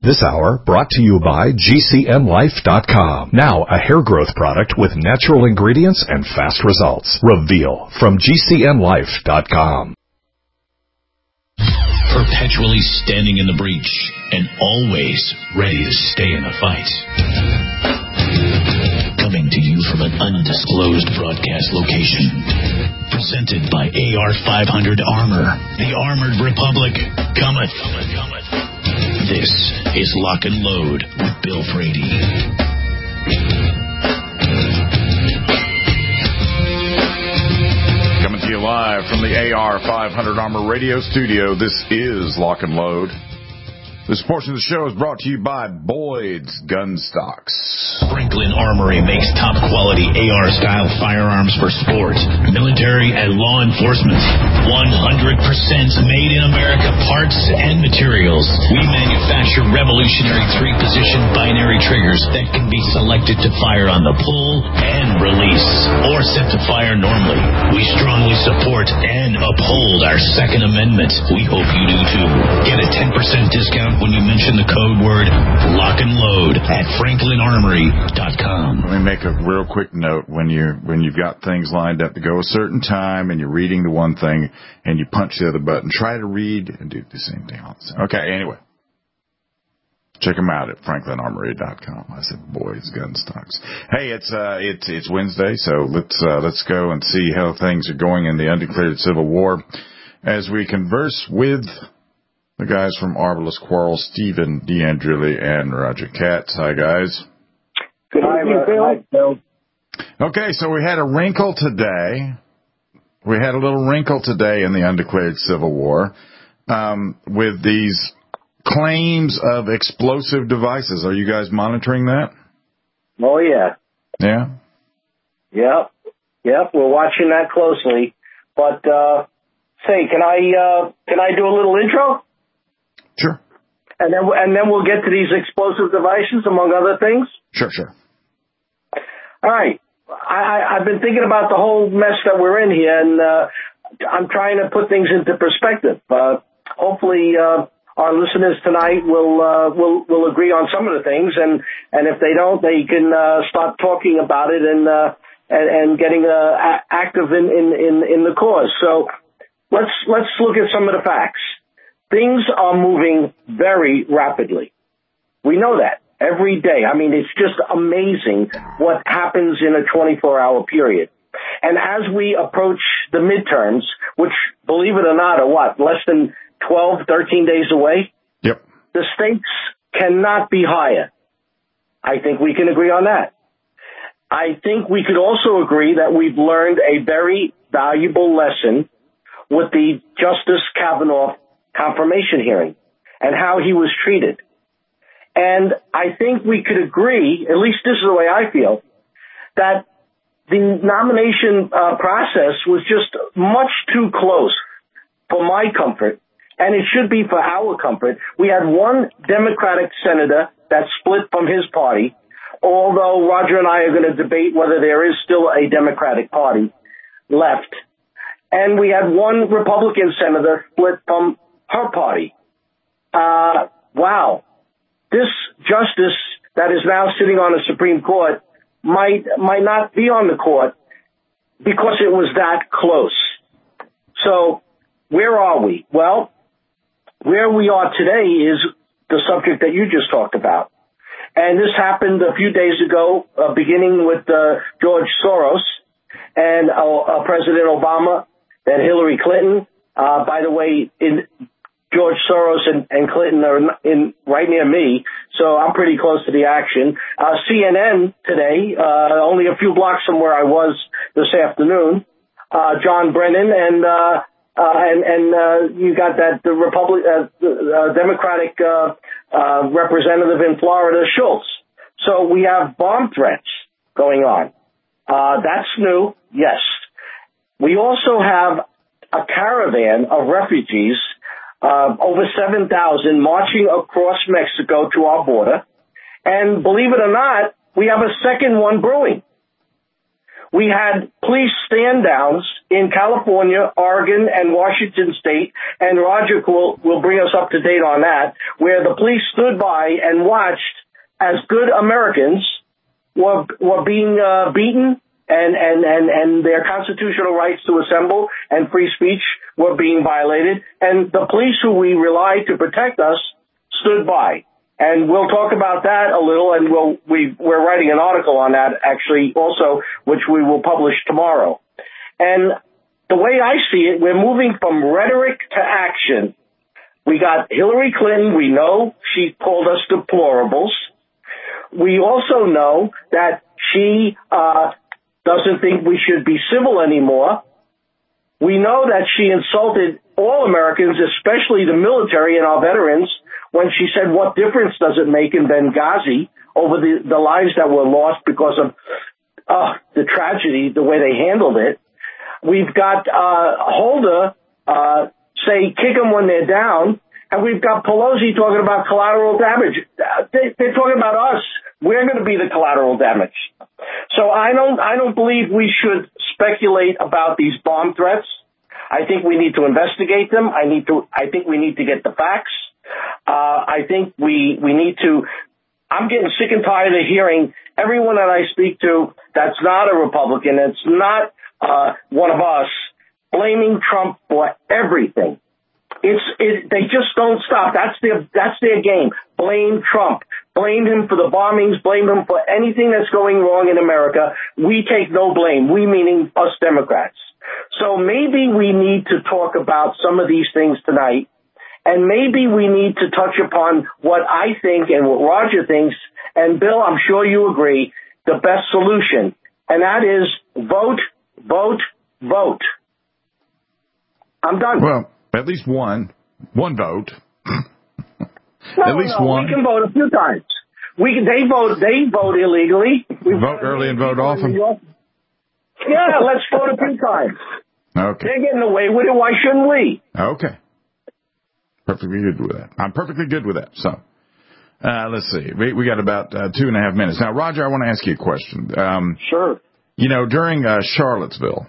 This hour brought to you by GCNlife.com. Now a hair growth product with natural ingredients and fast results. Reveal from GCNlife.com. Perpetually standing in the breach and always ready to stay in the fight. Coming to you from an undisclosed broadcast location. Presented by AR-500 Armor. The Armored Republic cometh. This is Lock and Load with Bill Frady. Coming to you live from the AR-500 Armor Radio Studio, this is Lock and Load. This portion of the show is brought to you by Boyd's Gun Stocks. Franklin Armory makes top-quality AR-style firearms for sport, military, and law enforcement. 100% made in America parts and materials. We manufacture revolutionary three-position binary triggers that can be selected to fire on the pull and release, or set to fire normally. We strongly support and uphold our Second Amendment. We hope you do too. Get a 10% discount when you mention the code word Lock and Load at FranklinArmory.com. Let me make a real quick note. When you've got things lined up to go a certain time and you're reading the one thing and you punch the other button, try to read and do the same thing also. Okay, anyway. Check them out at FranklinArmory.com. I said, Boys Gun Stocks. Hey, it's Wednesday, so let's go and see how things are going in the undeclared Civil War as we converse with the guys from Arbalest Quarrel, Stephen D'Andrilli and Roger Katz. Hi, guys. Good evening, Bill. Okay, so we had a wrinkle today. We had a little wrinkle today in the undeclared Civil War with these claims of explosive devices. Are you guys monitoring that? Oh, yeah. Yeah? Yep, we're watching that closely. But, say, can I do a little intro? Sure. And then we'll get to these explosive devices, among other things? Sure. All right. I've been thinking about the whole mess that we're in here, and I'm trying to put things into perspective. Hopefully, our listeners tonight will agree on some of the things, and if they don't, they can start talking about it and getting active in the cause. So let's look at some of the facts. Things are moving very rapidly. We know that every day. I mean, it's just amazing what happens in a 24-hour period. And as we approach the midterms, which, believe it or not, are less than 12, 13 days away? Yep. The stakes cannot be higher. I think we can agree on that. I think we could also agree that we've learned a very valuable lesson with the Justice Kavanaugh confirmation hearing and how he was treated. And I think we could agree, at least this is the way I feel, that the nomination process was just much too close for my comfort, and it should be for our comfort. We had one Democratic senator that split from his party, although Roger and I are going to debate whether there is still a Democratic Party left. And we had one Republican senator split from her party. Wow. This justice that is now sitting on the Supreme Court might not be on the court because it was that close. So where are we? Well, where we are today is the subject that you just talked about. And this happened a few days ago, beginning with George Soros and President Obama and Hillary Clinton. By the way, George Soros and Clinton are right near me, so I'm pretty close to the action. CNN today, only a few blocks from where I was this afternoon, John Brennan and you got that the Democratic representative in Florida, Schultz. So we have bomb threats going on. That's new, yes. We also have a caravan of refugees, over 7,000, marching across Mexico to our border. And believe it or not, we have a second one brewing. We had police stand-downs in California, Oregon, and Washington State, and Roger will bring us up to date on that, where the police stood by and watched as good Americans were being beaten and their constitutional rights to assemble and free speech were being violated, and the police who we rely to protect us stood by. And we'll talk about that a little, and we're writing an article on that, actually, also, which we will publish tomorrow. And the way I see it, we're moving from rhetoric to action. We got Hillary Clinton. We know she called us deplorables. We also know that she doesn't think we should be civil anymore. We know that she insulted all Americans, especially the military and our veterans, when she said, what difference does it make in Benghazi over the lives that were lost because of the tragedy, the way they handled it. We've got Holder say kick them when they're down, and we've got Pelosi talking about collateral damage. They're talking about us. We're going to be the collateral damage. So I don't believe we should speculate about these bomb threats. I think we need to investigate them. I think we need to get the facts. I think we need to. I'm getting sick and tired of hearing everyone that I speak to that's not a Republican, that's not one of us, blaming Trump for everything. They just don't stop. That's their game. Blame Trump. Blame him for the bombings. Blame him for anything that's going wrong in America. We take no blame. We meaning us Democrats. So maybe we need to talk about some of these things tonight, and maybe we need to touch upon what I think and what Roger thinks, and Bill, I'm sure you agree, the best solution, and that is vote, vote, vote. I'm done. Well, at least one vote. At least one. We can vote a few times. They vote illegally. We vote early and vote often. Yeah, let's vote a few times. Okay. They're getting away with it. Why shouldn't we? Okay. Perfectly good with that. I'm perfectly good with that. So, let's see. We got about 2.5 minutes. Now, Roger, I want to ask you a question. Sure. You know, during Charlottesville,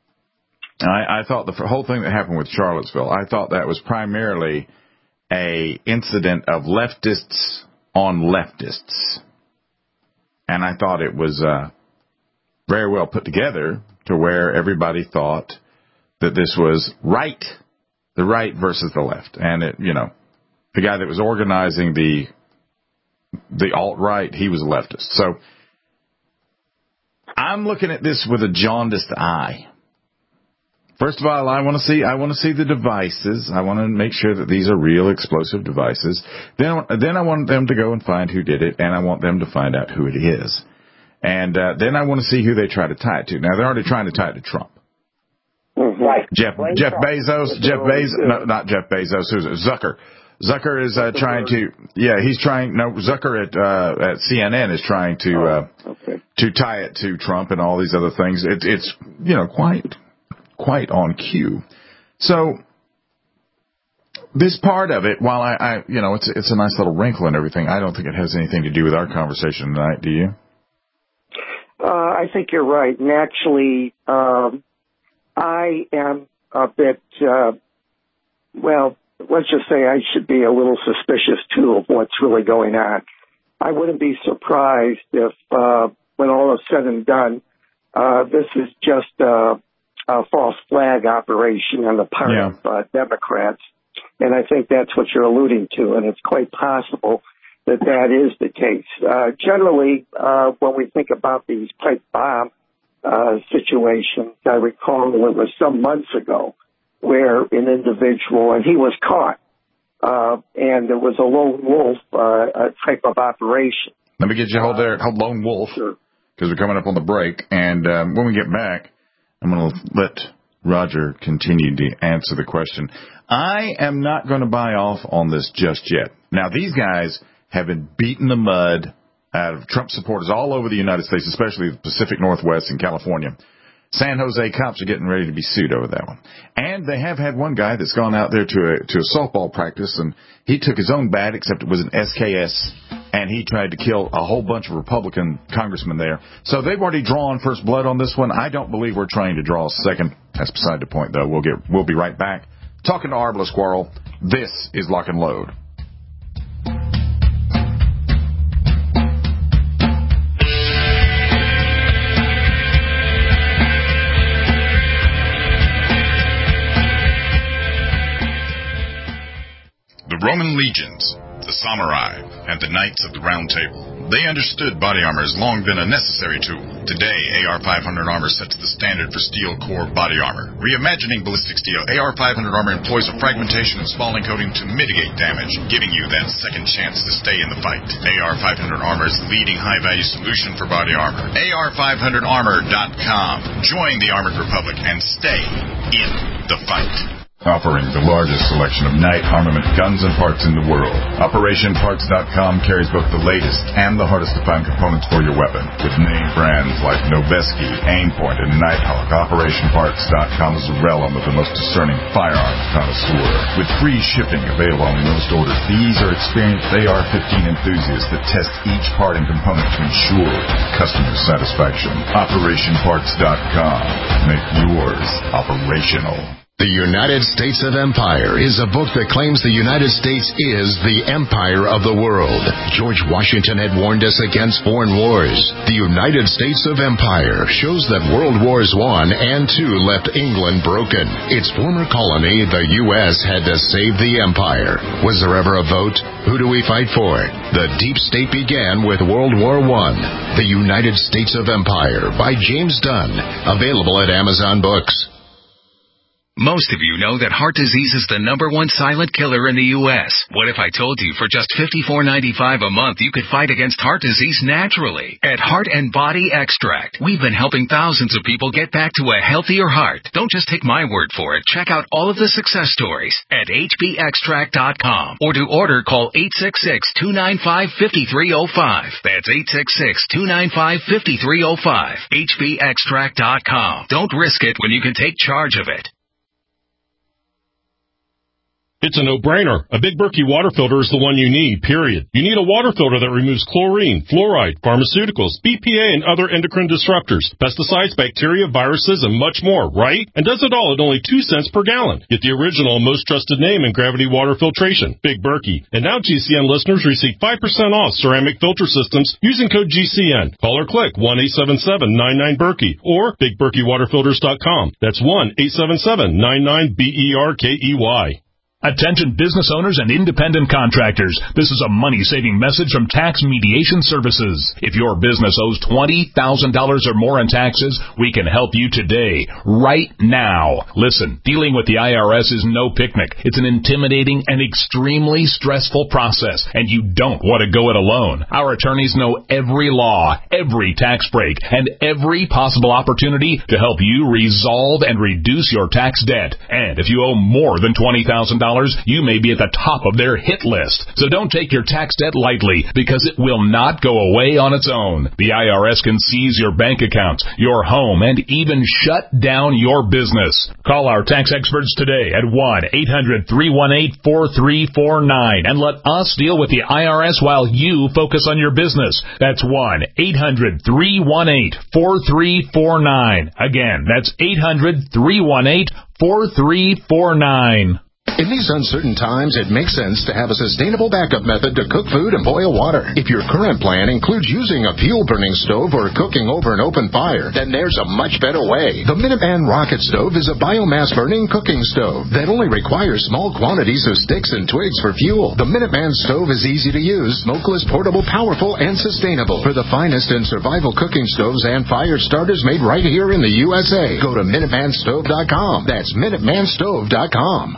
I thought the whole thing that happened with Charlottesville, I thought that was primarily a incident of leftists on leftists. And I thought it was very well put together to where everybody thought that this was right, the right versus the left. And, the guy that was organizing the alt-right, he was a leftist. So I'm looking at this with a jaundiced eye. First of all, I want to see the devices. I want to make sure that these are real explosive devices. Then I want them to go and find who did it, and I want them to find out who it is. And then I want to see who they try to tie it to. Now, they're already trying to tie it to Trump. Right. Jeff Bezos. No, not Jeff Bezos. Who's it? Zucker. Zucker is trying to. Yeah, he's trying. No, Zucker at CNN is trying to tie it to Trump and all these other things. It's quite on cue. So this part of it, while it's a nice little wrinkle and everything, I don't think it has anything to do with our conversation tonight. Do you? I think you're right. And actually, I am a bit, let's just say I should be a little suspicious, too, of what's really going on. I wouldn't be surprised if, when all is said and done, this is just a false flag operation on the part of Democrats. And I think that's what you're alluding to, and it's quite possible that is the case. Generally, when we think about these pipe bomb situations, I recall it was some months ago where an individual, and he was caught, and there was a lone wolf type of operation. Let me get you hold lone wolf, because we're coming up on the break. And when we get back, I'm going to let Roger continue to answer the question. I am not going to buy off on this just yet. Now, these guys have been beating the mud out of Trump supporters all over the United States, especially the Pacific Northwest and California. San Jose cops are getting ready to be sued over that one. And they have had one guy that's gone out there to a softball practice, and he took his own bat, except it was an SKS and he tried to kill a whole bunch of Republican congressmen there. So they've already drawn first blood on this one. I don't believe we're trying to draw second. That's beside the point, though. We'll be right back. Talking to Arbala Squirrel, this is Lock and Load. The Roman legions, the samurai, and the knights of the Round Table. They understood body armor has long been a necessary tool. Today, AR-500 armor sets the standard for steel core body armor. Reimagining ballistic steel, AR-500 armor employs a fragmentation and spalling coating to mitigate damage, giving you that second chance to stay in the fight. AR-500 armor is the leading high-value solution for body armor. AR500armor.com. Join the Armored Republic and stay in the fight. Offering the largest selection of night armament guns and parts in the world. OperationParts.com carries both the latest and the hardest to find components for your weapon. With name brands like Noveske, Aimpoint, and Nighthawk, OperationParts.com is the realm of the most discerning firearms connoisseur. With free shipping available on most orders, these are experienced AR-15 enthusiasts that test each part and component to ensure customer satisfaction. OperationParts.com. Make yours operational. The United States of Empire is a book that claims the United States is the empire of the world. George Washington had warned us against foreign wars. The United States of Empire shows that World Wars I and II left England broken. Its former colony, the U.S., had to save the empire. Was there ever a vote? Who do we fight for? The deep state began with World War I. The United States of Empire by James Dunn. Available at Amazon Books. Most of you know that heart disease is the #1 silent killer in the U.S. What if I told you for just $54.95 a month you could fight against heart disease naturally? At Heart and Body Extract, we've been helping thousands of people get back to a healthier heart. Don't just take my word for it. Check out all of the success stories at hbextract.com. Or to order, call 866-295-5305. That's 866-295-5305. hbextract.com. Don't risk it when you can take charge of it. It's a no-brainer. A Big Berkey water filter is the one you need, period. You need a water filter that removes chlorine, fluoride, pharmaceuticals, BPA, and other endocrine disruptors, pesticides, bacteria, viruses, and much more, right? And does it all at only 2 cents per gallon. Get the original and most trusted name in gravity water filtration, Big Berkey. And now GCN listeners receive 5% off ceramic filter systems using code GCN. Call or click 1-877-99-BERKEY or BigBerkeyWaterFilters.com. That's 1-877-99-BERKEY. Attention business owners and independent contractors. This is a money-saving message from Tax Mediation Services. If your business owes $20,000 or more in taxes, we can help you today, right now. Listen, dealing with the IRS is no picnic. It's an intimidating and extremely stressful process, and you don't want to go it alone. Our attorneys know every law, every tax break, and every possible opportunity to help you resolve and reduce your tax debt. And if you owe more than $20,000, you may be at the top of their hit list. So don't take your tax debt lightly, because it will not go away on its own. The IRS can seize your bank accounts, your home, and even shut down your business. Call our tax experts today at 1-800-318-4349 and let us deal with the IRS while you focus on your business. That's 1-800-318-4349. Again, that's 800-318-4349. In these uncertain times, it makes sense to have a sustainable backup method to cook food and boil water. If your current plan includes using a fuel-burning stove or cooking over an open fire, then there's a much better way. The Minuteman Rocket Stove is a biomass-burning cooking stove that only requires small quantities of sticks and twigs for fuel. The Minuteman Stove is easy to use, smokeless, portable, powerful, and sustainable. For the finest in survival cooking stoves and fire starters made right here in the USA, go to MinutemanStove.com. That's MinutemanStove.com.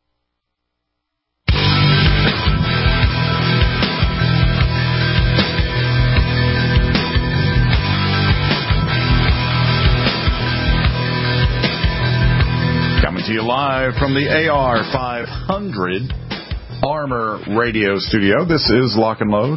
To you live from the AR500 Armor Radio Studio. This is Lock and Load.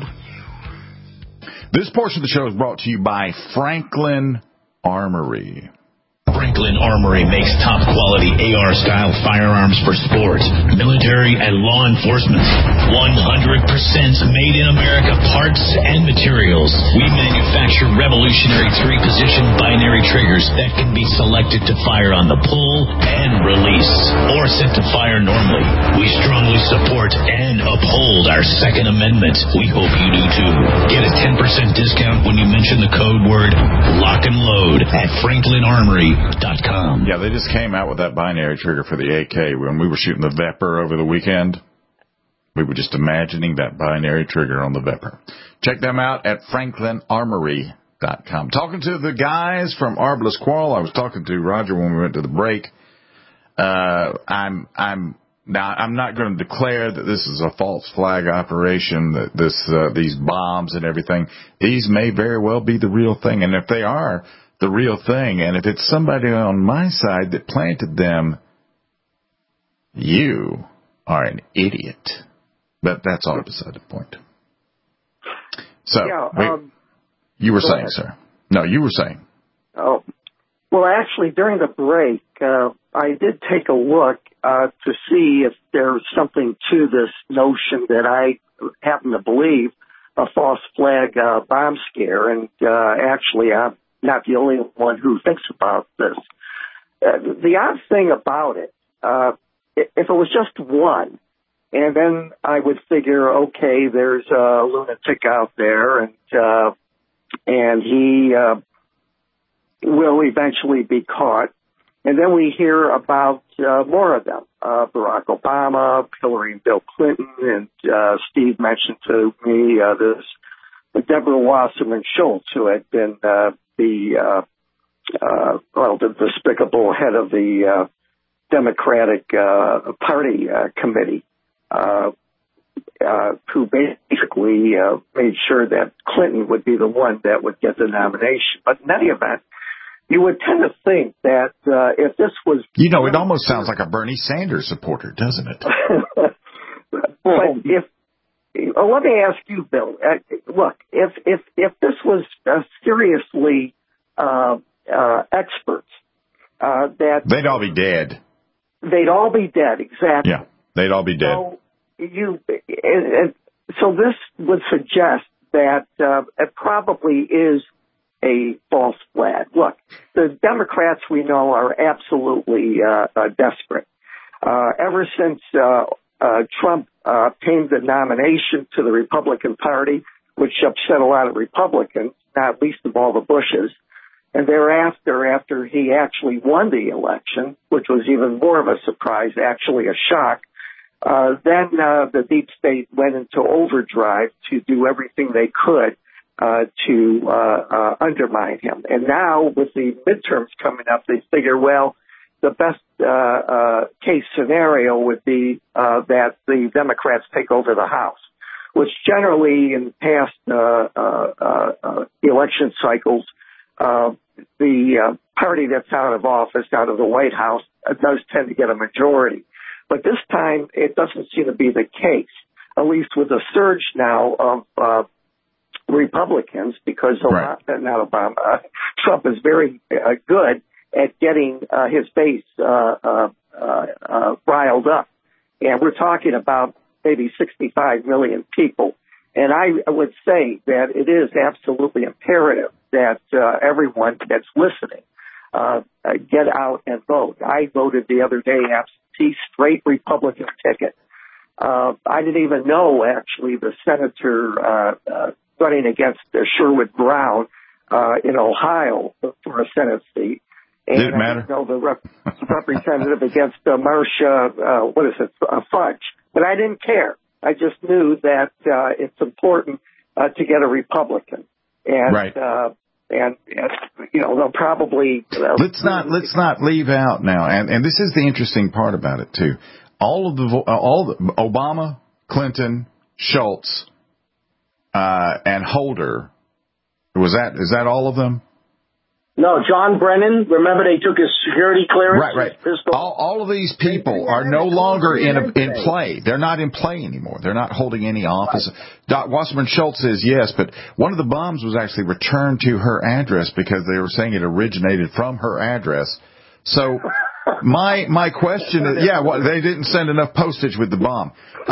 This portion of the show is brought to you by Franklin Armory. Franklin Armory makes top-quality AR-style firearms for sport, military, and law enforcement. 100% made in America parts and materials. We manufacture revolutionary 3-position binary triggers that can be selected to fire on the pull and release, or set to fire normally. We strongly support and uphold our Second Amendment. We hope you do too. Get a 10% discount when you mention the code word Lock and Load at FranklinArmory.com. Yeah, they just came out with that binary trigger for the AK. When we were shooting the Vepr over the weekend, we were just imagining that binary trigger on the Vepr. Check them out at FranklinArmory.com. Talking to the guys from Arbalest Quarrel. I was talking to Roger when we went to the break. I'm not going to declare that this is a false flag operation, that these bombs and everything. These may very well be the real thing. And if they are the real thing, and if it's somebody on my side that planted them, you are an idiot. But that's all beside the point. So, you were saying, sir. No, you were saying. Oh, well, actually, during the break, I did take a look to see if there's something to this notion that I happen to believe a false flag bomb scare. And actually, I'm not the only one who thinks about this. The odd thing about it, if it was just one, and then I would figure, okay, there's a lunatic out there, and he will eventually be caught. And then we hear about more of them. Barack Obama, Hillary and Bill Clinton, and Steve mentioned to me this Deborah Wasserman Schultz, who had been the despicable head of the Democratic Party committee, who basically made sure that Clinton would be the one that would get the nomination. But in any event, you would tend to think that if this was... You know, it almost sounds like a Bernie Sanders supporter, doesn't it? But let me ask you, Bill. Look, if this was seriously experts, that... They'd all be dead. They'd all be dead, exactly. Yeah, they'd all be dead. So this would suggest that it probably is a false flag. Look, the Democrats we know are absolutely desperate. Ever since Trump obtained the nomination to the Republican Party, which upset a lot of Republicans, not least of all the Bushes, and thereafter, after he actually won the election, which was even more of a surprise, actually a shock, then the deep state went into overdrive to do everything they could to undermine him. And now, with the midterms coming up, they figure, well, the best case scenario would be that the Democrats take over the House, which generally in past election cycles, the party that's out of office, out of the White House, does tend to get a majority. But this time, it doesn't seem to be the case, at least with a surge now of Republicans, because Trump is very good at getting his base riled up. And we're talking about maybe 65 million people. And I would say that it is absolutely imperative that everyone that's listening get out and vote. I voted the other day absentee, straight Republican ticket. I didn't even know, actually, the senator running against Sherwood Brown in Ohio for a Senate seat. And didn't matter. I didn't know the representative against Marcia, Fudge. But I didn't care. I just knew that it's important to get a Republican. And, right. And they'll probably... Let's not leave out now, and this is the interesting part about it, too. All the Obama, Clinton, Schultz, and Holder, is that all of them? No, John Brennan. Remember, they took his security clearance. Right. All of these people are no longer in play. They're not in play anymore. They're not holding any office. Right. Wasserman Schultz says yes, but one of the bombs was actually returned to her address because they were saying it originated from her address. So my question is, they didn't send enough postage with the bomb.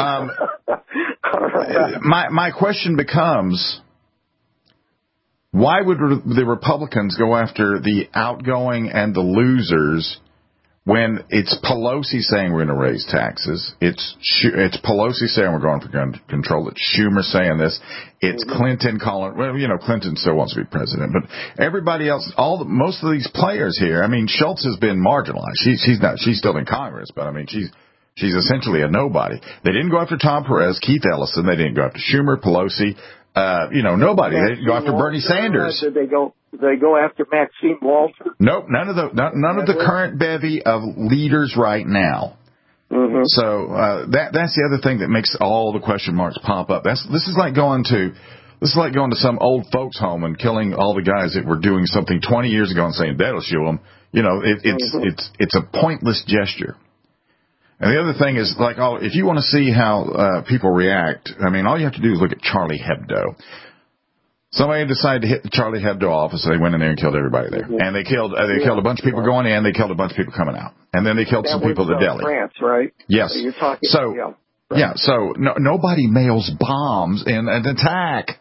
My question becomes, why would the Republicans go after the outgoing and the losers when it's Pelosi saying we're going to raise taxes? It's Pelosi saying we're going for gun control. It's Schumer saying this. It's Clinton calling. Well, Clinton still wants to be president, but everybody else, most of these players here. I mean, Schultz has been marginalized. She's still in Congress, but I mean, she's essentially a nobody. They didn't go after Tom Perez, Keith Ellison. They didn't go after Schumer, Pelosi. Nobody. They didn't go after Bernie Sanders. Did they go after Maxine Walter? Nope, none of the current bevy of leaders right now. Mm-hmm. So that's the other thing that makes all the question marks pop up. This is like going to some old folks home and killing all the guys that were doing something 20 years ago and saying that'll show them. It's a pointless gesture. And the other thing is, if you want to see how people react, I mean, all you have to do is look at Charlie Hebdo. Somebody decided to hit the Charlie Hebdo office, so they went in there and killed everybody there. Mm-hmm. And they killed a bunch of people going in, they killed a bunch of people coming out. And then they killed some people at Delhi. France, right? Yes. So you're talking, so nobody mails bombs in an attack.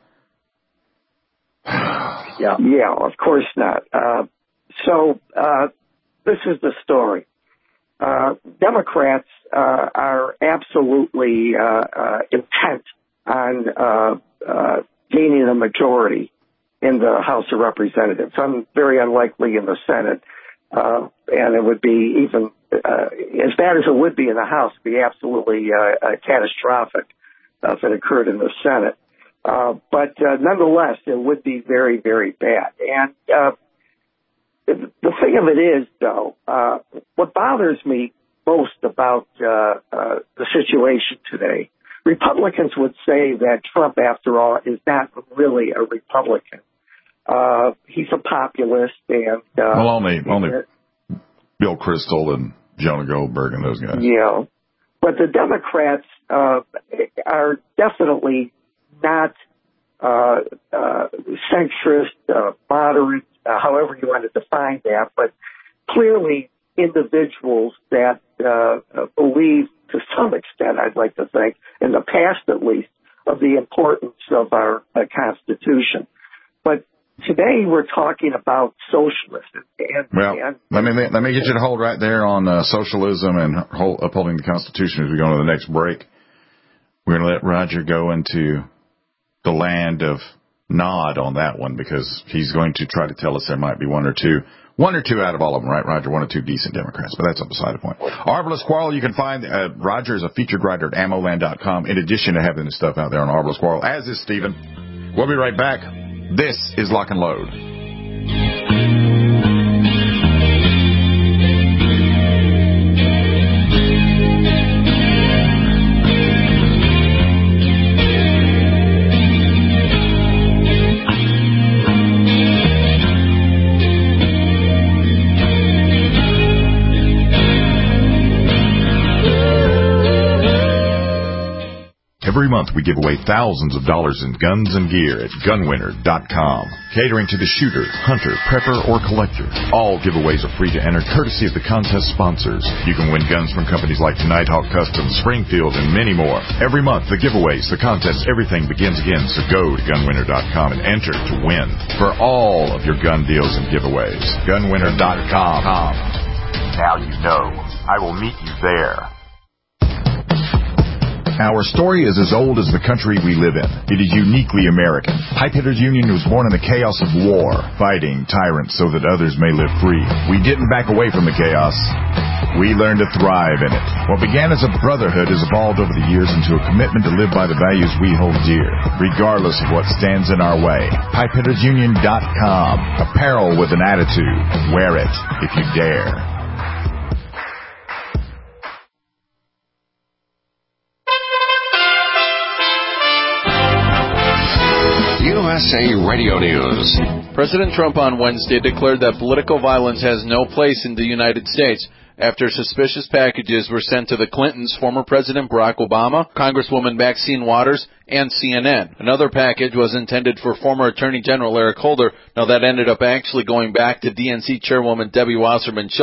Yeah, of course not. This is the story. Democrats are absolutely intent on gaining a majority in the House of Representatives. Very unlikely in the Senate, and it would be even as bad as it would be in the House. It'd be absolutely catastrophic if it occurred in the Senate. But nonetheless, it would be very, very bad. And the thing of it is, though, what bothers me most about the situation today, Republicans would say that Trump, after all, is not really a Republican. He's a populist, and only Bill Kristol and Jonah Goldberg and those guys. Yeah, but the Democrats are definitely not centrist, moderate, however you want to define that, but clearly individuals that believe, to some extent, I'd like to think, in the past at least, of the importance of our Constitution. But today we're talking about socialism. Let me get you to hold right there on socialism and upholding the Constitution as we go to the next break. We're going to let Roger go into the land of nod on that one, because he's going to try to tell us there might be one or two out of all of them, right, Roger? 1 or 2 decent Democrats, but that's up beside the point. Arbalest Quarrel, you can find Roger is a featured writer at AmmoLand.com, in addition to having his stuff out there on Arbalest Quarrel, as is Stephen. We'll be right back. This is Lock and Load. Every month we give away thousands of dollars in guns and gear at gunwinner.com. Catering to the shooter, hunter, prepper, or collector. All giveaways are free to enter, courtesy of the contest sponsors. You can win guns from companies like Nighthawk Customs, Springfield, and many more. Every month, the giveaways, the contests, everything begins again. So go to gunwinner.com and enter to win for all of your gun deals and giveaways. Gunwinner.com. Now you know. I will meet you there. Our story is as old as the country we live in. It is uniquely American. Pipehitters Union was born in the chaos of war, fighting tyrants so that others may live free. We didn't back away from the chaos. We learned to thrive in it. What began as a brotherhood has evolved over the years into a commitment to live by the values we hold dear, regardless of what stands in our way. Pipehittersunion.com. Apparel with an attitude. Wear it if you dare. USA Radio News. President Trump on Wednesday declared that political violence has no place in the United States after suspicious packages were sent to the Clintons, former President Barack Obama, Congresswoman Maxine Waters, and CNN. Another package was intended for former Attorney General Eric Holder. Now that ended up actually going back to DNC Chairwoman Debbie Wasserman Schultz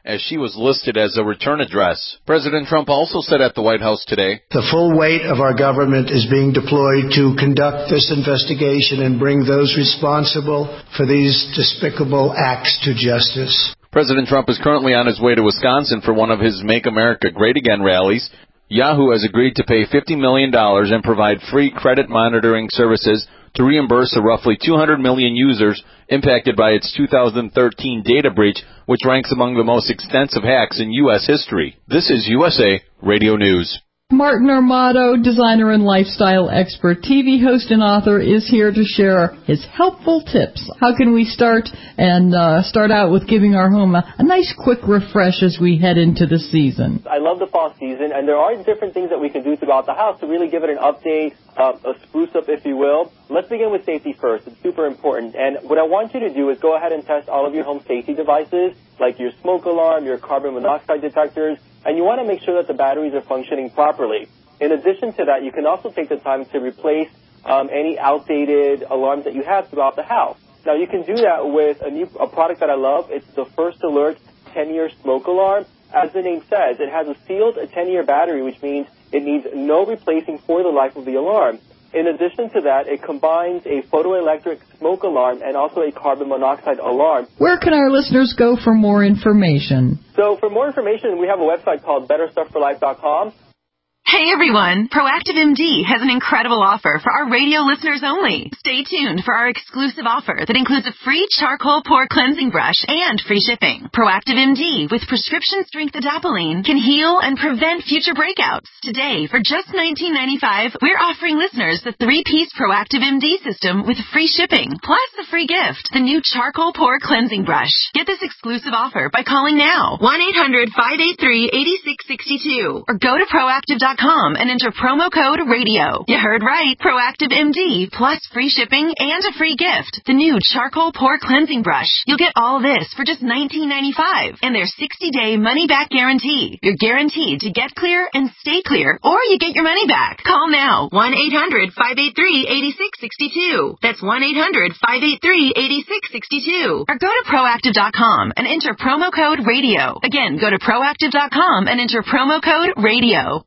as she was listed as a return address. President Trump also said at the White House today, "The full weight of our government is being deployed to conduct this investigation and bring those responsible for these despicable acts to justice." President Trump is currently on his way to Wisconsin for one of his Make America Great Again rallies. Yahoo has agreed to pay $50 million and provide free credit monitoring services to reimburse the roughly 200 million users impacted by its 2013 data breach, which ranks among the most extensive hacks in U.S. history. This is USA Radio News. Martin Armato, designer and lifestyle expert, TV host and author, is here to share his helpful tips. How can we start out with giving our home a nice quick refresh as we head into the season? I love the fall season, and there are different things that we can do throughout the house to really give it an update, a spruce up, if you will. Let's begin with safety first. It's super important. And what I want you to do is go ahead and test all of your home safety devices, like your smoke alarm, your carbon monoxide detectors, and you want to make sure that the batteries are functioning properly. In addition to that, you can also take the time to replace any outdated alarms that you have throughout the house. Now, you can do that with a product that I love. It's the First Alert 10-year smoke alarm. As the name says, it has a sealed 10-year battery, which means it needs no replacing for the life of the alarm. In addition to that, it combines a photoelectric smoke alarm and also a carbon monoxide alarm. Where can our listeners go for more information? So for more information, we have a website called BetterStuffForLife.com. Hey everyone, Proactive MD has an incredible offer for our radio listeners only. Stay tuned for our exclusive offer that includes a free charcoal pore cleansing brush and free shipping. Proactive MD with prescription strength adapalene can heal and prevent future breakouts. Today, for just $19.95, we're offering listeners the 3-piece Proactive MD system with free shipping, plus the free gift, the new charcoal pore cleansing brush. Get this exclusive offer by calling now, 1-800-583-8662, or go to Proactive.com and enter promo code RADIO. You heard right. Proactive MD plus free shipping and a free gift. The new charcoal pore cleansing brush. You'll get all this for just $19.95 and their 60-day money-back guarantee. You're guaranteed to get clear and stay clear, or you get your money back. Call now. 1-800-583-8662. That's 1-800-583-8662. Or go to Proactive.com and enter promo code RADIO. Again, go to Proactive.com and enter promo code RADIO.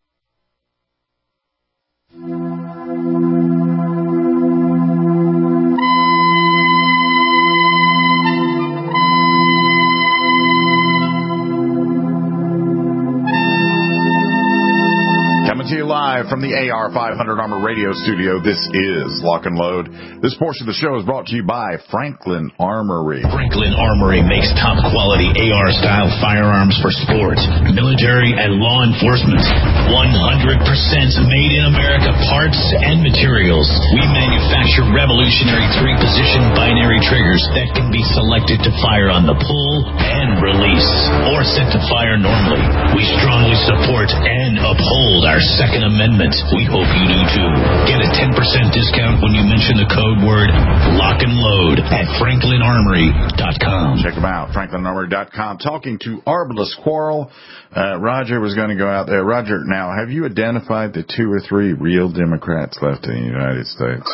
Coming to you live from the AR 500 Armor Radio Studio, this is Lock and Load. This portion of the show is brought to you by Franklin Armory. Franklin Armory makes top-quality AR-style firearms for sports, military, and law enforcement. 100% made in America parts and materials. We manufacture revolutionary 3-position binary triggers that can be selected to fire on the pull and release, or set to fire normally. We strongly support and uphold our Second Amendment. We hope you do too. Get a 10% discount when you mention the code word Lock and Load at FranklinArmory.com. Check them out, FranklinArmory.com. Talking to Arbalest Quarrel. Roger was going to go out there. Roger, now, have you identified the 2 or 3 real Democrats left in the United States?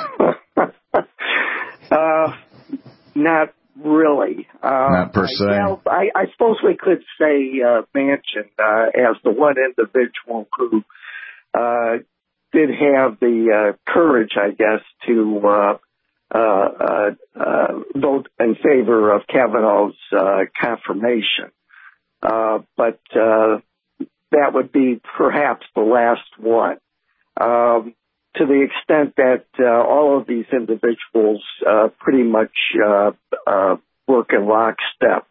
Not really. Not per se? I suppose we could say Manchin as the one individual who did have the courage, I guess, to vote in favor of Kavanaugh's confirmation. But that would be perhaps the last one. To the extent that all of these individuals pretty much work in lockstep,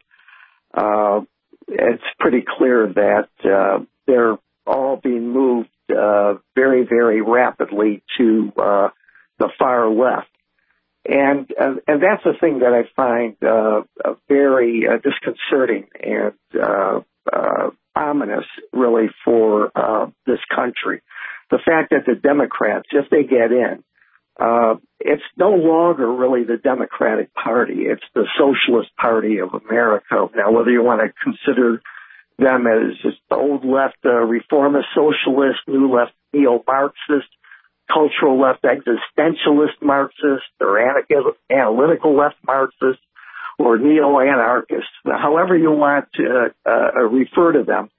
it's pretty clear that they're all being moved very, very rapidly to the far left. And that's the thing that I find very disconcerting and ominous, really, for this country. The fact that the Democrats, if they get in, it's no longer really the Democratic Party. It's the Socialist Party of America. Now, whether you want to consider them as just the old left reformist socialist, new left neo-Marxist, cultural left existentialist Marxist, or analytical left Marxist, or neo-anarchists, however you want to refer to them,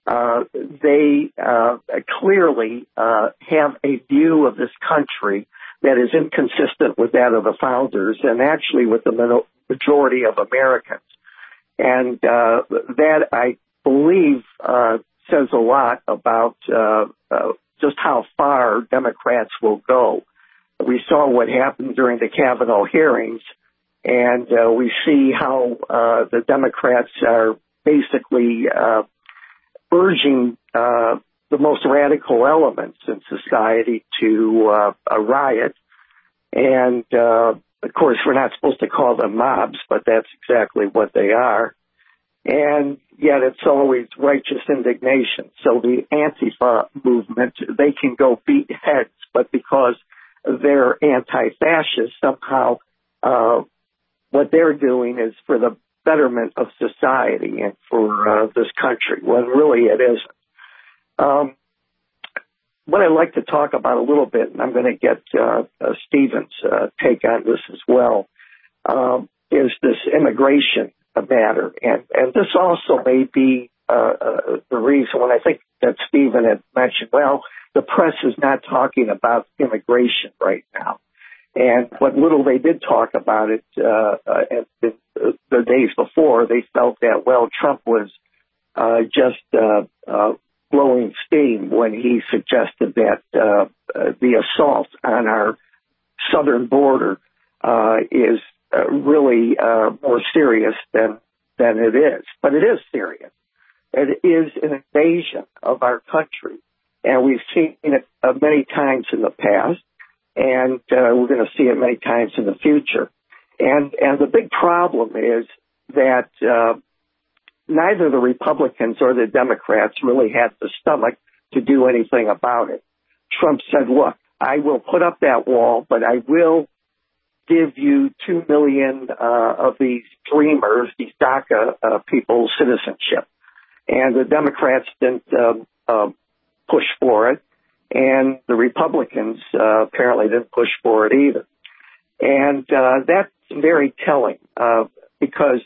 they clearly have a view of this country that is inconsistent with that of the founders and actually with the majority of Americans. And that, I believe, says a lot about just how far Democrats will go. We saw what happened during the Kavanaugh hearings, and we see how the Democrats are basically urging the most radical elements in society to riot. And, of course, we're not supposed to call them mobs, but that's exactly what they are. And yet it's always righteous indignation. So the Antifa movement, they can go beat heads, but because they're anti-fascist, somehow what they're doing is for the betterment of society and for this country, when really it isn't. What I'd like to talk about a little bit, and I'm going to get Stephen's take on this as well, is this immigration matter. And this also may be the reason when I think that Stephen had mentioned, well, the press is not talking about immigration right now. And what little they did talk about it the days before, they felt that, well, Trump was just blowing steam when he suggested that the assault on our southern border is really more serious than it is. But it is serious. It is an invasion of our country. And we've seen it many times in the past, and we're going to see it many times in the future. And the big problem is that neither the Republicans or the Democrats really had the stomach to do anything about it. Trump said, look, I will put up that wall, but I will give you 2 million of these dreamers, these DACA people, citizenship. And the Democrats didn't push for it, and the Republicans apparently didn't push for it either. And that's very telling because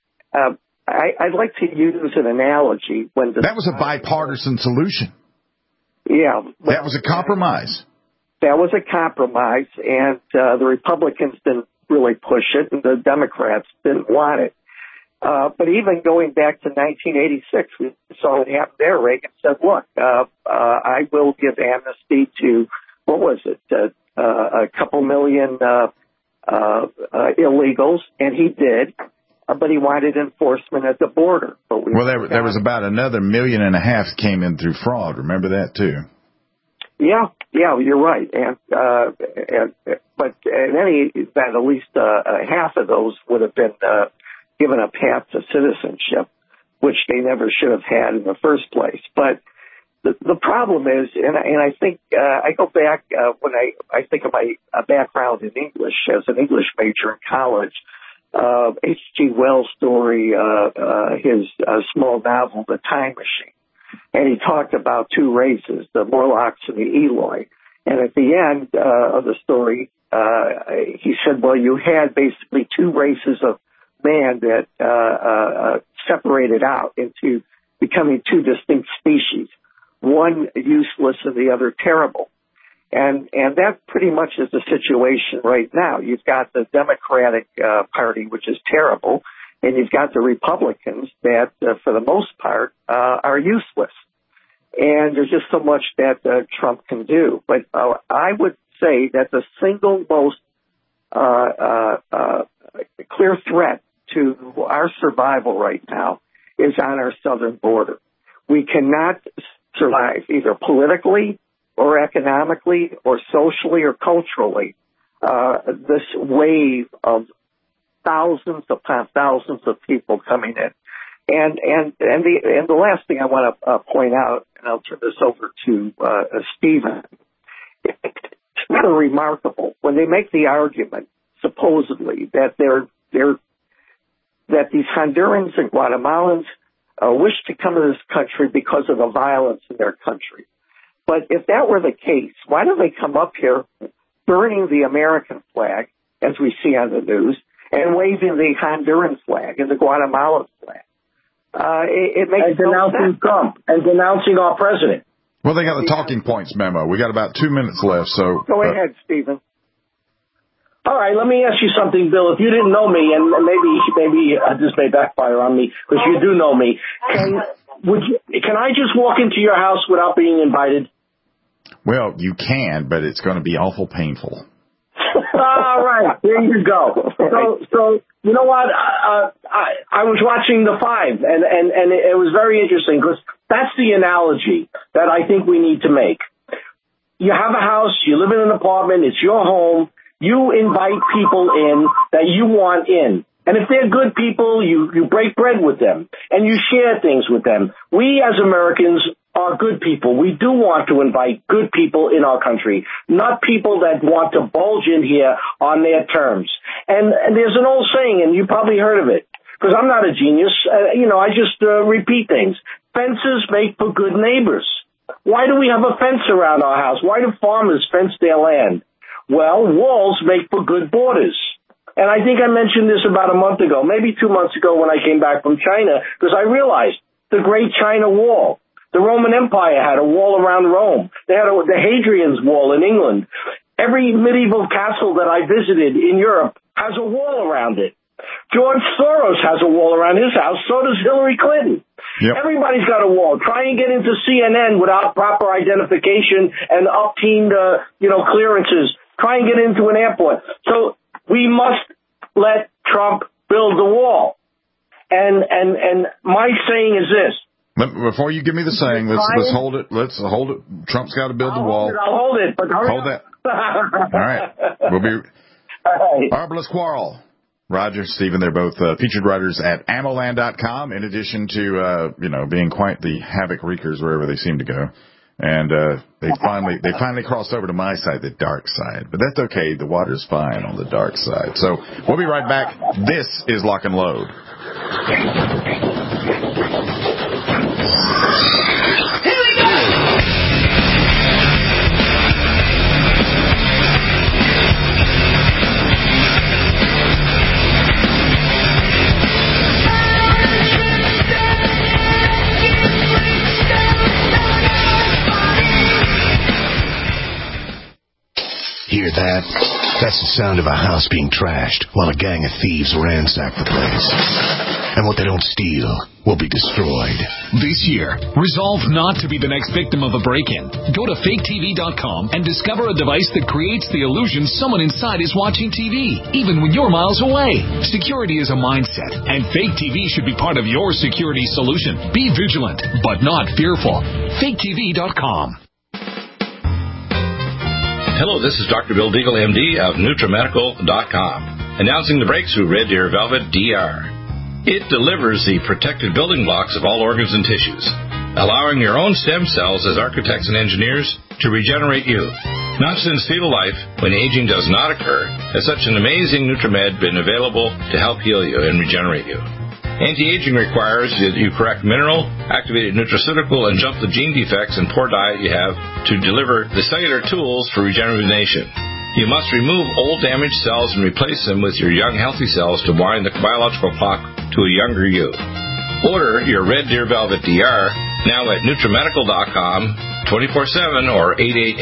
I'd like to use an analogy. That was a bipartisan solution. Yeah. That was a compromise. That was a compromise, and the Republicans didn't really push it, and the Democrats didn't want it. But even going back to 1986, we saw what happened there. Reagan said, look, I will give amnesty to, what was it, a couple million illegals, and he did. But he wanted enforcement at the border. But there was about another 1.5 million came in through fraud. Remember that too? Yeah, you're right. But in any event, at least half of those would have been given a path to citizenship, which they never should have had in the first place. But the problem is, and I think I go back when I think of my background in English as an English major in college. H.G. Wells' story, his small novel, The Time Machine. And he talked about two races, the Morlocks and the Eloi. And at the end of the story, he said, well, you had basically two races of man that separated out into becoming two distinct species, one useless and the other terrible. And that pretty much is the situation right now. You've got the Democratic Party, which is terrible, and you've got the Republicans that, for the most part, are useless. And there's just so much that Trump can do. But I would say that the single most clear threat to our survival right now is on our southern border. We cannot survive either politically or economically or socially or culturally. This wave of thousands upon thousands of people coming in. And the last thing I want to point out, and I'll turn this over to Stephen, it's rather remarkable when they make the argument, supposedly, that that these Hondurans and Guatemalans wish to come to this country because of the violence in their country. But if that were the case, why do they come up here burning the American flag, as we see on the news, and waving the Honduran flag and the Guatemalan flag. It makes no sense. Trump and denouncing our president. Well, they got the talking points memo. We got about 2 minutes left, so go ahead, Stephen. All right, let me ask you something, Bill. If you didn't know me, and maybe this may backfire on me because you do know me, can I just walk into your house without being invited? Well, you can, but it's going to be awful painful. All right, there you go. So you know what? I was watching The Five, and it was very interesting because that's the analogy that I think we need to make. You have a house, you live in an apartment, it's your home. You invite people in that you want in. And if they're good people, you break bread with them and you share things with them. We as Americans are good people. We do want to invite good people in our country, not people that want to bulge in here on their terms. And there's an old saying, and you probably heard of it, because I'm not a genius. I just repeat things. Fences make for good neighbors. Why do we have a fence around our house? Why do farmers fence their land? Well, walls make for good borders. And I think I mentioned this about a month ago, maybe 2 months ago when I came back from China, because I realized the Great China Wall. The Roman Empire had a wall around Rome. They had the Hadrian's Wall in England. Every medieval castle that I visited in Europe has a wall around it. George Soros has a wall around his house. So does Hillary Clinton. Yep. Everybody's got a wall. Try and get into CNN without proper identification and up-teamed, clearances. Try and get into an airport. So we must let Trump build the wall. And my saying is this. Before you give me the saying, let's hold it. Let's hold it. Trump's got to build the wall. I'll hold it. But hold that. All right. We'll be. All right, let's quarrel. Roger, Stephen, they're both featured writers at AmmoLand.com, in addition to, being quite the havoc wreakers wherever they seem to go. And they finally crossed over to my side, the dark side. But that's okay. The water's fine on the dark side. So we'll be right back. This is Lock and Load. Hear that? That's the sound of a house being trashed while a gang of thieves ransack the place. And what they don't steal will be destroyed. This year, resolve not to be the next victim of a break-in. Go to faketv.com and discover a device that creates the illusion someone inside is watching TV, even when you're miles away. Security is a mindset, and Fake TV should be part of your security solution. Be vigilant, but not fearful. faketv.com. Hello, this is Dr. Bill Deagle, MD of NutriMedical.com, announcing the breakthrough Red Deer Velvet DR. It delivers the protected building blocks of all organs and tissues, allowing your own stem cells as architects and engineers to regenerate you. Not since fetal life, when aging does not occur, has such an amazing NutriMed been available to help heal you and regenerate you. Anti-aging requires that you correct mineral, activated nutraceutical, and jump the gene defects and poor diet you have to deliver the cellular tools for regeneration. You must remove old damaged cells and replace them with your young healthy cells to wind the biological clock to a younger you. Order your Red Deer Velvet DR now at NutriMedical.com 24/7 or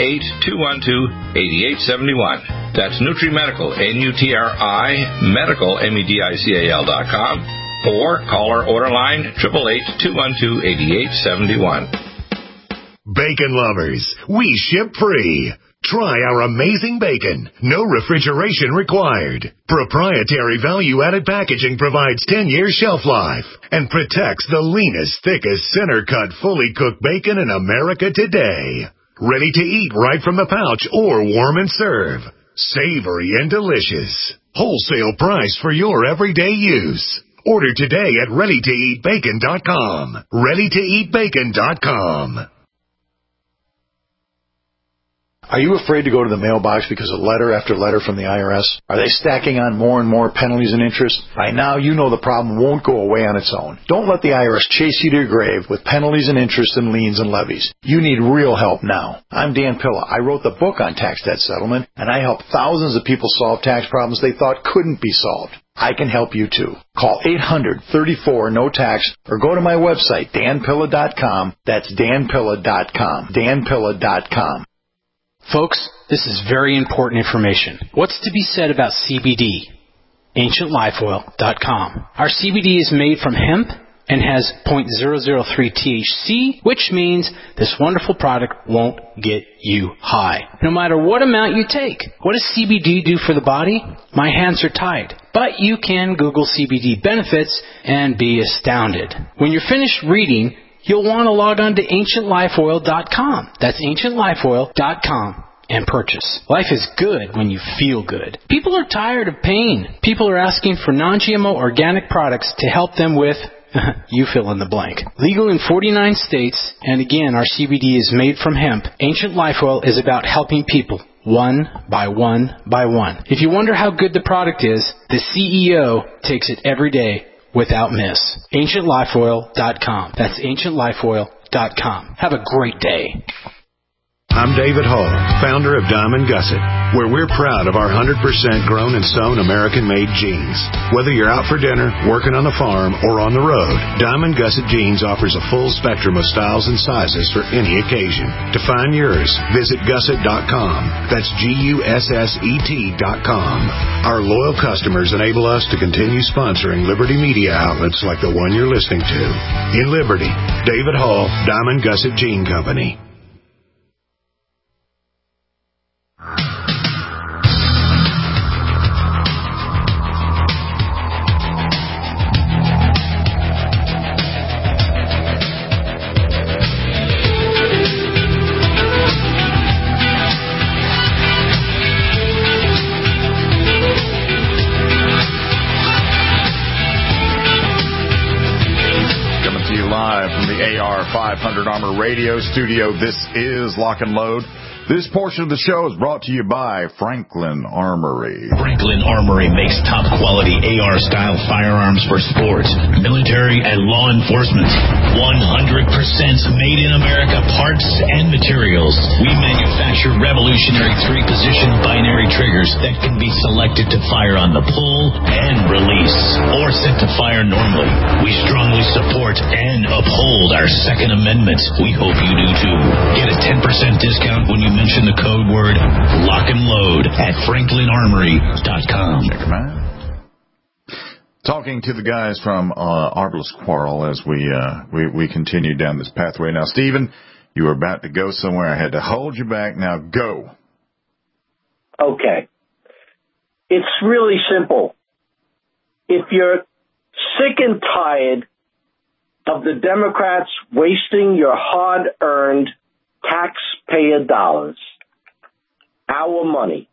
888-212-8871. That's NutriMedical, N-U-T-R-I, Medical, MEDICAL.com. Or call our order line 888-212-8871. Bacon lovers, we ship free. Try our amazing bacon. No refrigeration required. Proprietary value-added packaging provides 10-year shelf life and protects the leanest, thickest, center-cut, fully cooked bacon in America today. Ready to eat right from the pouch or warm and serve. Savory and delicious. Wholesale price for your everyday use. Order today at ReadyToEatBacon.com. ReadyToEatBacon.com. Are you afraid to go to the mailbox because of letter after letter from the IRS? Are they stacking on more and more penalties and interest? By now, you know the problem won't go away on its own. Don't let the IRS chase you to your grave with penalties and interest and liens and levies. You need real help now. I'm Dan Pilla. I wrote the book on tax debt settlement, and I help thousands of people solve tax problems they thought couldn't be solved. I can help you too. Call 800-34-NO-TAX or go to my website, danpilla.com. That's danpilla.com. danpilla.com. Folks, this is very important information. What's to be said about CBD? AncientLifeOil.com. Our CBD is made from hemp and has 0.003 THC, which means this wonderful product won't get you high, no matter what amount you take. What does CBD do for the body? My hands are tied. But you can Google CBD benefits and be astounded. When you're finished reading, you'll want to log on to AncientLifeOil.com. That's AncientLifeOil.com. And purchase. Life is good when you feel good. People are tired of pain. People are asking for non-GMO organic products to help them with you fill in the blank. Legal in 49 states, and again, our CBD is made from hemp. Ancient Life Oil is about helping people one by one by one. If you wonder how good the product is, the CEO takes it every day without miss. AncientLifeOil.com. That's AncientLifeOil.com. Have a great day. I'm David Hall, founder of Diamond Gusset, where we're proud of our 100% grown and sewn American-made jeans. Whether you're out for dinner, working on the farm, or on the road, Diamond Gusset Jeans offers a full spectrum of styles and sizes for any occasion. To find yours, visit gusset.com. That's GUSSET.com. Our loyal customers enable us to continue sponsoring Liberty media outlets like the one you're listening to. In Liberty, David Hall, Diamond Gusset Jean Company. AR500 Armor Radio Studio. This is Lock and Load. This portion of the show is brought to you by Franklin Armory. Franklin Armory makes top-quality AR-style firearms for sports, military, and law enforcement. 100% made in America parts and materials. We manufacture revolutionary 3-position binary triggers that can be selected to fire on the pull and release, or set to fire normally. We strongly support and uphold our Second Amendment. We hope you do too. Get a 10% discount when you mention the code word Lock and Load at FranklinArmory.com. Check them out. Talking to the guys from Arbalest Quarrel as we continue down this pathway. Now, Stephen, you were about to go somewhere. I had to hold you back. Now, go. Okay. It's really simple. If you're sick and tired of the Democrats wasting your hard-earned taxpayer dollars, our money,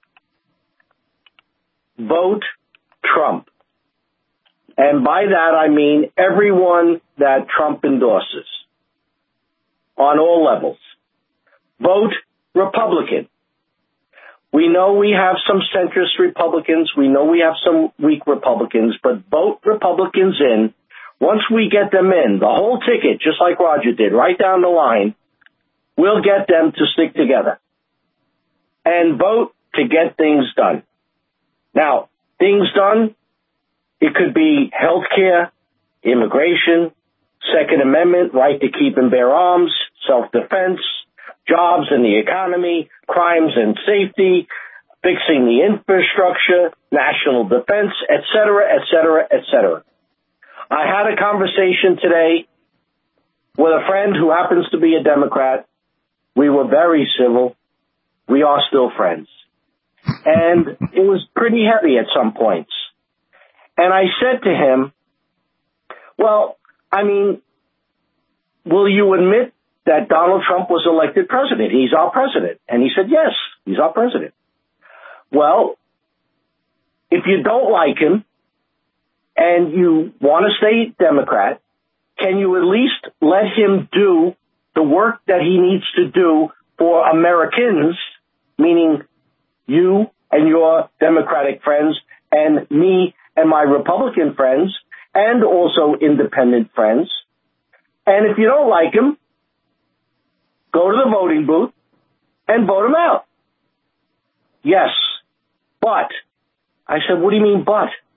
vote Trump. And by that I mean everyone that Trump endorses on all levels. Vote Republican. We know we have some centrist Republicans. We know we have some weak Republicans, but vote Republicans in. Once we get them in, the whole ticket, just like Roger did, right down the line, we'll get them to stick together and vote to get things done. Now, things done, it could be health care, immigration, Second Amendment, right to keep and bear arms, self-defense, jobs and the economy, crimes and safety, fixing the infrastructure, national defense, et cetera, et cetera, et cetera. I had a conversation today with a friend who happens to be a Democrat. We were very civil. We are still friends. And it was pretty heavy at some points. And I said to him, well, I mean, will you admit that Donald Trump was elected president? He's our president. And he said, yes, he's our president. Well, if you don't like him and you want to stay Democrat, can you at least let him do the work that he needs to do for Americans, meaning you and your Democratic friends and me and my Republican friends and also independent friends? And if you don't like him, go to the voting booth and vote him out. Yes, but, I said, what do you mean but?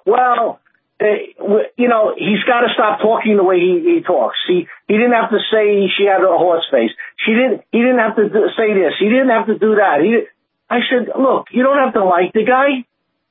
well, he's got to stop talking the way he talks. He didn't have to say she had a horse face. He didn't have to say this. He didn't have to do that. I said, look, you don't have to like the guy.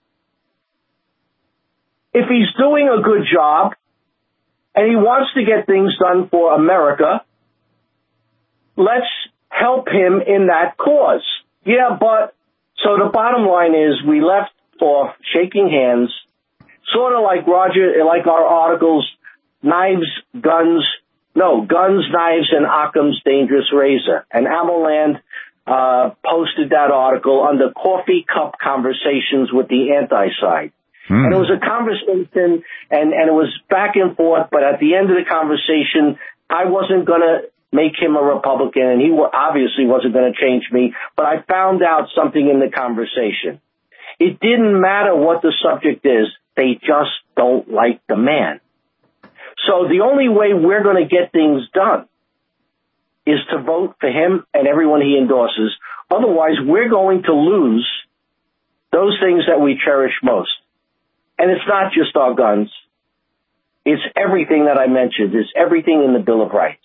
If he's doing a good job and he wants to get things done for America, let's help him in that cause. Yeah, but so the bottom line is we left off shaking hands, sort of like our articles, guns, knives, and Occam's Dangerous Razor. And Amaland posted that article under Coffee Cup Conversations with the Anti-Side. And it was a conversation, and it was back and forth, but at the end of the conversation, I wasn't going to make him a Republican, and he obviously wasn't going to change me, but I found out something in the conversation. It didn't matter what the subject is, they just don't like the man. So the only way we're going to get things done is to vote for him and everyone he endorses. Otherwise, we're going to lose those things that we cherish most. And it's not just our guns. It's everything that I mentioned. It's everything in the Bill of Rights.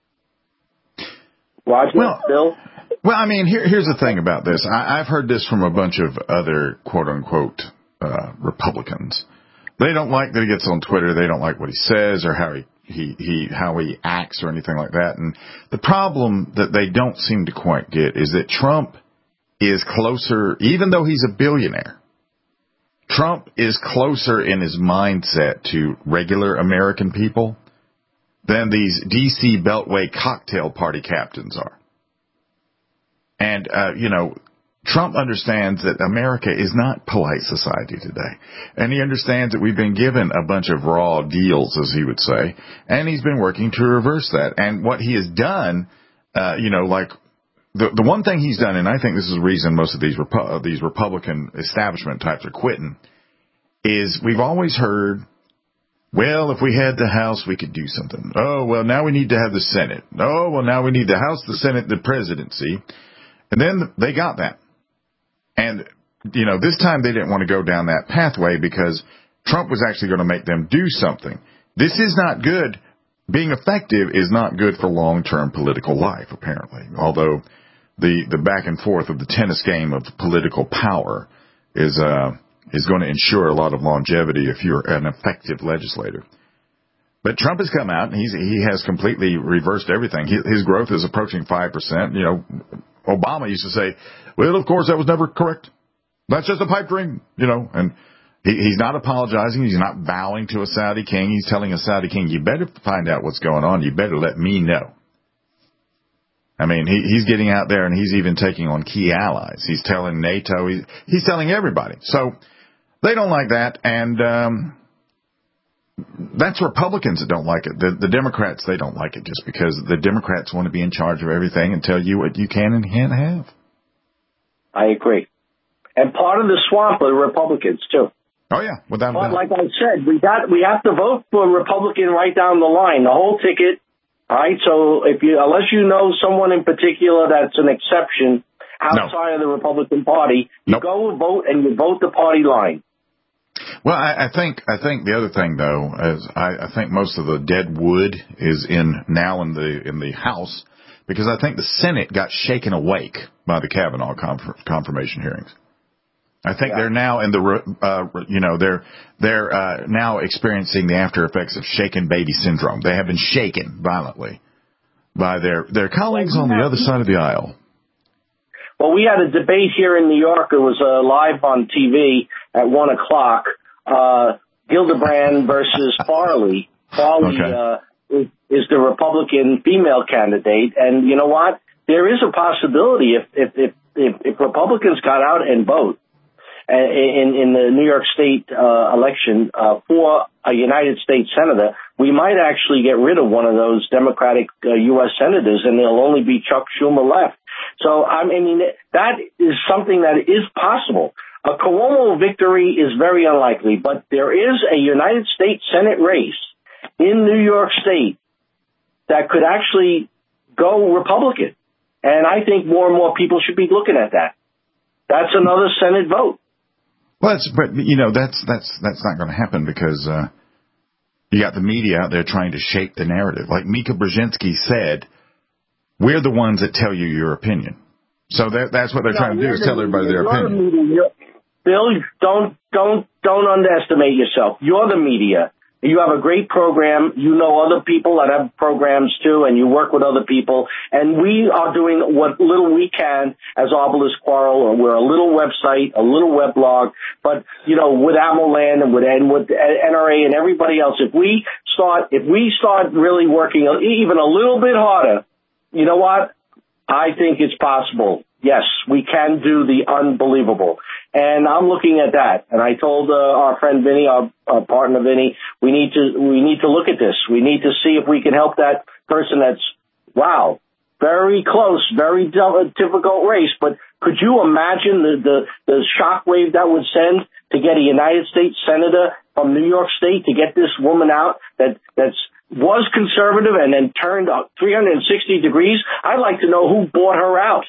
Roger, Bill? Well, I mean, here's the thing about this. I've heard this from a bunch of other quote-unquote Republicans. They don't like that he gets on Twitter. They don't like what he says or how he acts or anything like that. And the problem that they don't seem to quite get is that Trump is closer, even though he's a billionaire, Trump is closer in his mindset to regular American people than these D.C. Beltway cocktail party captains are. And, Trump understands that America is not polite society today. And he understands that we've been given a bunch of raw deals, as he would say, and he's been working to reverse that. And what he has done, the one thing he's done, and I think this is the reason most of these Republican establishment types are quitting, is we've always heard, well, if we had the House, we could do something. Oh, well, now we need to have the Senate. Oh, well, now we need the House, the Senate, the presidency. And then they got that. And, this time they didn't want to go down that pathway because Trump was actually going to make them do something. This is not good. Being effective is not good for long-term political life, apparently, although the back and forth of the tennis game of political power is going to ensure a lot of longevity if you're an effective legislator. But Trump has come out and he has completely reversed everything. His growth is approaching 5%. Obama used to say, well, of course, that was never correct. That's just a pipe dream, and he's not apologizing. He's not bowing to a Saudi king. He's telling a Saudi king, you better find out what's going on. You better let me know. I mean, he's getting out there and he's even taking on key allies. He's telling NATO. He's telling everybody. So they don't like that. And, that's Republicans that don't like it. The Democrats, they don't like it just because the Democrats want to be in charge of everything and tell you what you can and can't have. I agree. And part of the swamp are the Republicans, too. Oh, yeah, without a doubt. Like I said, we have to vote for a Republican right down the line, the whole ticket. All right, so unless you know someone in particular that's an exception outside of the Republican Party, you go vote and you vote the party line. Well, I think the other thing though is I think most of the dead wood is in the House because I think the Senate got shaken awake by the Kavanaugh confirmation hearings. I think they're now in they're now experiencing the after effects of shaken baby syndrome. They have been shaken violently by their colleagues on the other side of the aisle. Well, we had a debate here in New York. It was live on TV at 1:00. Gillibrand versus Farley. Farley is the Republican female candidate, and you know what? There is a possibility if Republicans got out and vote in the New York State election for a United States senator, we might actually get rid of one of those Democratic U.S. senators, and there'll only be Chuck Schumer left. So, I mean, that is something that is possible. A Cuomo victory is very unlikely, but there is a United States Senate race in New York State that could actually go Republican. And I think more and more people should be looking at that. That's another Senate vote. Well, but that's not going to happen because you got the media out there trying to shape the narrative. Like Mika Brzezinski said, we're the ones that tell you your opinion. So that's what they're trying to do, is tell everybody their opinion. Bill, don't underestimate yourself. You're the media. You have a great program. You know other people that have programs too, and you work with other people. And we are doing what little we can as Arbalist Quarrel. We're a little website, a little weblog. But, with AMOLAND and with NRA and everybody else, if we start really working even a little bit harder, you know what? I think it's possible. Yes, we can do the unbelievable. And I'm looking at that. And I told our friend Vinny, our partner Vinny, we need to look at this. We need to see if we can help that person that's, very close, very difficult race. But could you imagine the shockwave that would send to get a United States Senator from New York State to get this woman out was conservative and then turned 360 degrees? I'd like to know who bought her out.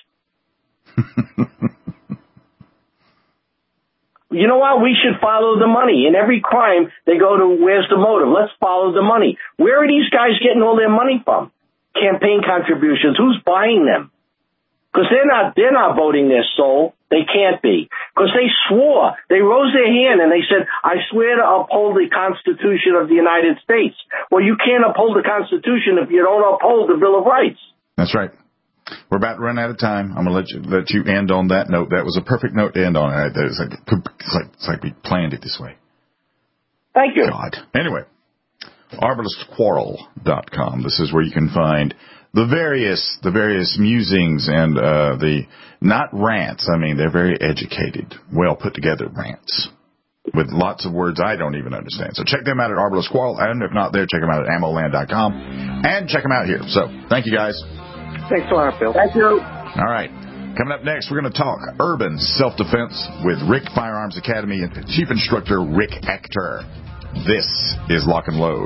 You know what? We should follow the money. In every crime, they go to, where's the motive? Let's follow the money. Where are these guys getting all their money from? Campaign contributions. Who's buying them? Because they're not voting their soul. They can't be. Because they swore. They rose their hand and they said, I swear to uphold the Constitution of the United States. Well, you can't uphold the Constitution if you don't uphold the Bill of Rights. That's right. We're about to run out of time. I'm going to let you end on that note. That was a perfect note to end on. It's like we planned it this way. Thank you. God. Anyway, ArbalistQuarrel.com. This is where you can find the various musings and the not rants. I mean, they're very educated, well put together rants with lots of words I don't even understand. So check them out at Arbalist Quarrel, and if not there, check them out at AMOLAND.com and check them out here. So thank you guys. Thanks a lot, Bill. Thank you. All right. Coming up next, we're going to talk urban self-defense with Rick Firearms Academy and Chief Instructor Rick Ector. This is Lock and Load.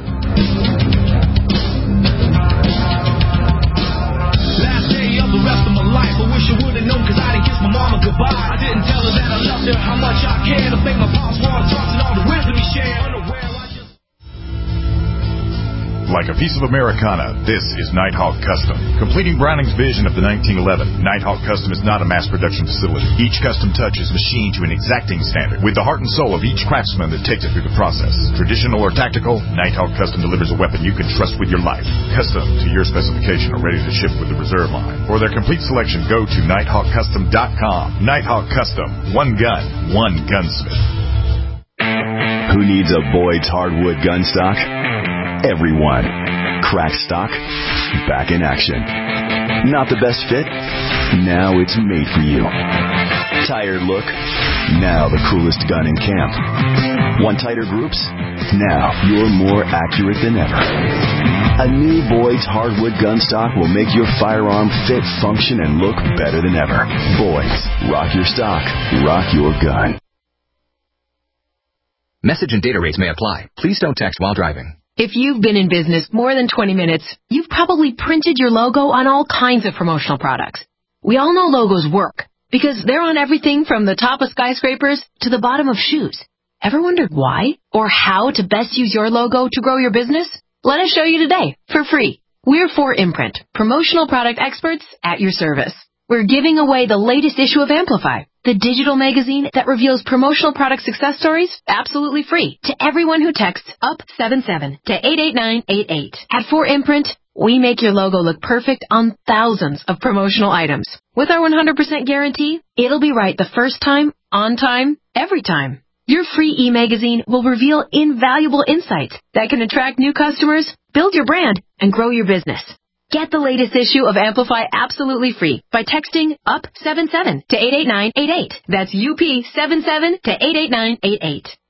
Last day of the rest of my life, I wish I would have known because I didn't kiss my mama goodbye. I didn't tell her that I loved her, how much I cared. I think my pops wanted trust and all the wisdom he shared. Like a piece of Americana, this is Nighthawk Custom. Completing Browning's vision of the 1911, Nighthawk Custom is not a mass production facility. Each custom touch is machined to an exacting standard, with the heart and soul of each craftsman that takes it through the process. Traditional or tactical, Nighthawk Custom delivers a weapon you can trust with your life. Custom to your specification or ready to ship with the reserve line. For their complete selection, go to NighthawkCustom.com. Nighthawk Custom. One gun, one gunsmith. Who needs a Boyd's hardwood gun stock? Everyone. Crack stock, back in action. Not the best fit? Now it's made for you. Tired look? Now the coolest gun in camp. Want tighter groups? Now you're more accurate than ever. A new Boyd's hardwood gun stock will make your firearm fit, function, and look better than ever. Boyd's. Rock your stock. Rock your gun. Message and data rates may apply. Please don't text while driving. If you've been in business more than 20 minutes, you've probably printed your logo on all kinds of promotional products. We all know logos work because they're on everything from the top of skyscrapers to the bottom of shoes. Ever wondered why or how to best use your logo to grow your business? Let us show you today for free. We're 4imprint, promotional product experts at your service. We're giving away the latest issue of Amplify, the digital magazine that reveals promotional product success stories absolutely free to everyone who texts UP77 to 88988. At 4imprint, we make your logo look perfect on thousands of promotional items. With our 100% guarantee, it'll be right the first time, on time, every time. Your free e-magazine will reveal invaluable insights that can attract new customers, build your brand, and grow your business. Get the latest issue of Amplify absolutely free by texting UP77 to 88988. That's UP77 to 88988.